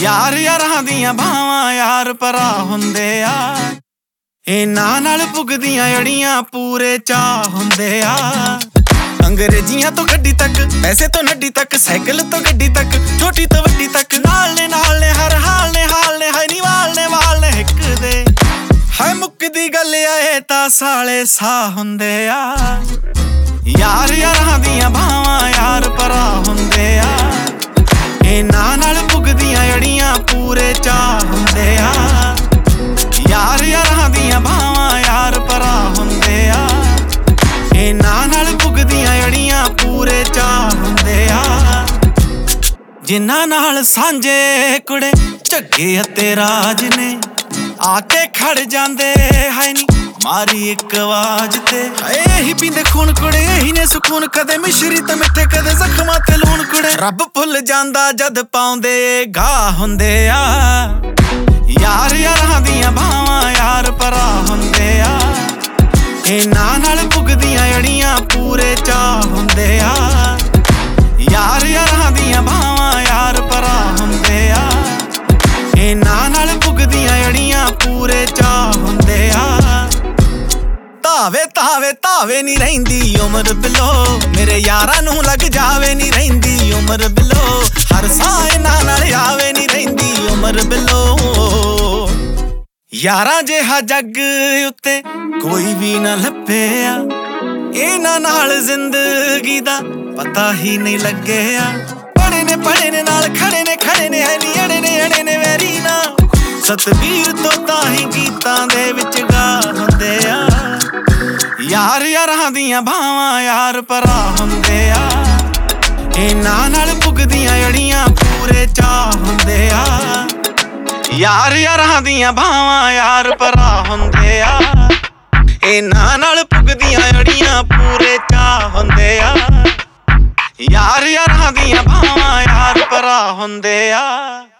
यार यारां दियां भावां यार भरा हुंदे आ इन्हां नाल पुगदियां अड़ियां पूरे चाह हुंदे आ। अंग्रेजियां तो गड्डी तक, पैसे तो नड्डी तक, साइकिल तो गड्डी तक, छोटी तो वड्डी तक, नाल ने हर हाल ने हाय नी वाल ने हिक दे हाय मुक्कदी गल आए तां साले साह हुंदे आ। यार यारां दियां भावां यार भरा हुंदे आ इन्हां नाल पुगदियां अड़ियां पूरे चाह हुंदे आ। यार यारां दियां भावां यार भरा हुंदे आ इन्हां नाल पुगदियां अड़ियां पूरे चाह हुंदे आ। जिन्हां नाल सांझे कुड़े झग्गे अते राज ने आके खड़ जांदे हाय नी मारी एक आवाज ते यही पींदे खून कुड़े यही ने सुकून कदे मिश्री ते मिठे कदे जख्मां ते लूण कुड़े रब भुल जांदा जद पाउंदे घाह हुंदे आ। यार यारां दियां भावां यार भरा हुंदे आ इन्हां नाल पुगदियां अड़ियां पूरे चाह हुंदे आ। यार यारां दियां भावां यार भरा हुंदे आ इन्हां नाल पुगदियां अड़ियां पूरे चाह हुंदे आ। तावे तावे तावे नी रहिंदी उमर बिलो मेरे यारां नूं लग जावे नी रहिंदी उमर बिलो हर साह इन्हां नाल आवे नी रहिंदी उमर बिलो। यारां जिहा जग उत्ते कोई भी ना लभेआ इन्हां नाल जिंदगी दा पता ही नहीं लगेआ। पड़े ने नाल खड़े ने है नी अड़े ने वैरी ना सतबीर तो ताही गीतां दे विच गा हुंदे आ। यार यारां दियां भावां यार भरा हुंदे आ इन्हां नाल पुगदियां अड़ियां पूरे चाह हुंदे आ। यार यारां दियां भावां यार भरा हुंदे आ इन्हां नाल पुगदियां अड़ियां पूरे चाह हुंदे आ। यार यारां दियां भावां यार भरा हुंदे आ।